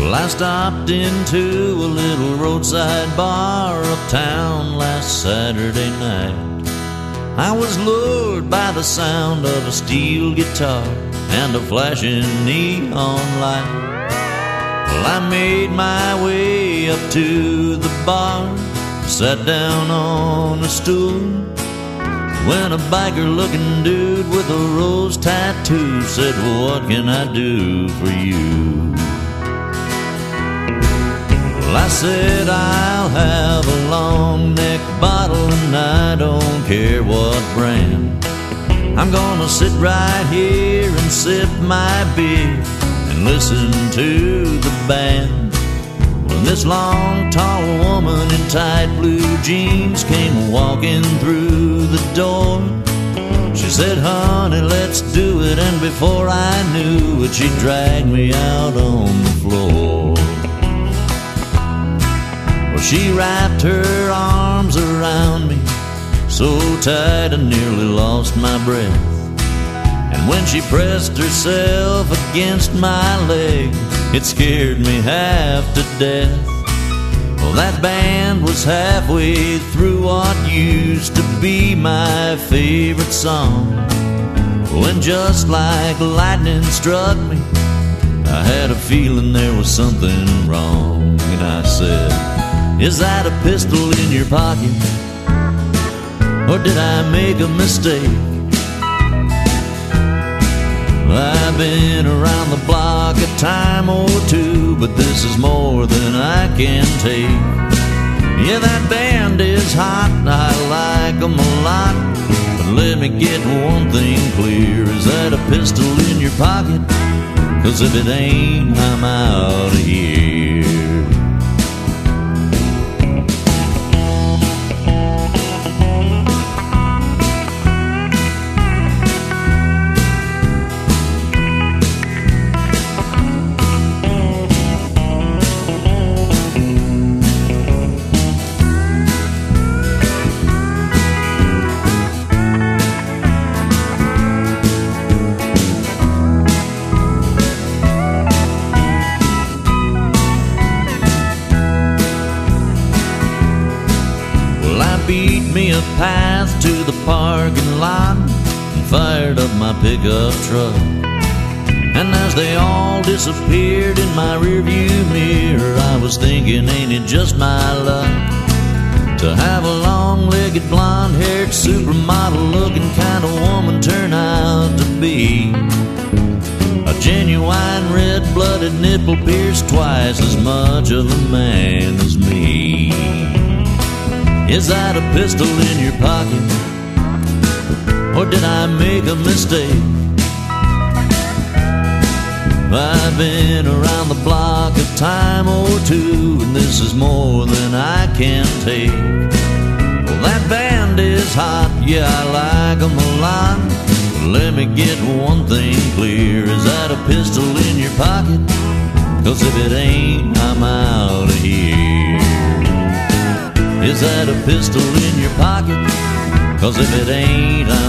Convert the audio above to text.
I stopped into a little roadside bar uptown last Saturday night. I was lured by the sound of a steel guitar and a flashing neon light. Well, I made my way up to the bar, sat down on a stool, when a biker-looking dude with a rose tattoo said, "What can I do for you?" Well, I said, "I'll have a long neck bottle and I don't care what brand. I'm gonna sit right here and sip my beer and listen to the band." When this long, tall woman in tight blue jeans came walking through the door, she said, "Honey, let's do it." And before I knew it, she dragged me out on the floor. Well, she wrapped her arms around me so tight I nearly lost my breath. And when she pressed herself against my leg, it scared me half to death. Well, that band was halfway through what used to be my favorite song, when just like lightning struck me, I had a feeling there was something wrong. And I said, "Is that a pistol in your pocket? Or did I make a mistake? I've been around the block a time or two, but this is more than I can take. Yeah, that band is hot, I like them a lot, but let me get one thing clear. Is that a pistol in your pocket? 'Cause if it ain't, I'm out of here." Beat me a path to the parking lot and fired up my pickup truck. And as they all disappeared in my rearview mirror, I was thinking, ain't it just my luck to have a long-legged, blonde-haired, supermodel-looking kind of woman turn out to be a genuine, red-blooded, nipple-pierced, twice as much of a man as me. Is that a pistol in your pocket? Or did I make a mistake? I've been around the block a time or two, and this is more than I can take. Well, that band is hot, yeah, I like them a lot, but let me get one thing clear. Is that a pistol in your pocket? 'Cause if it ain't, I'm out of here. Is that a pistol in your pocket? 'Cause if it ain't,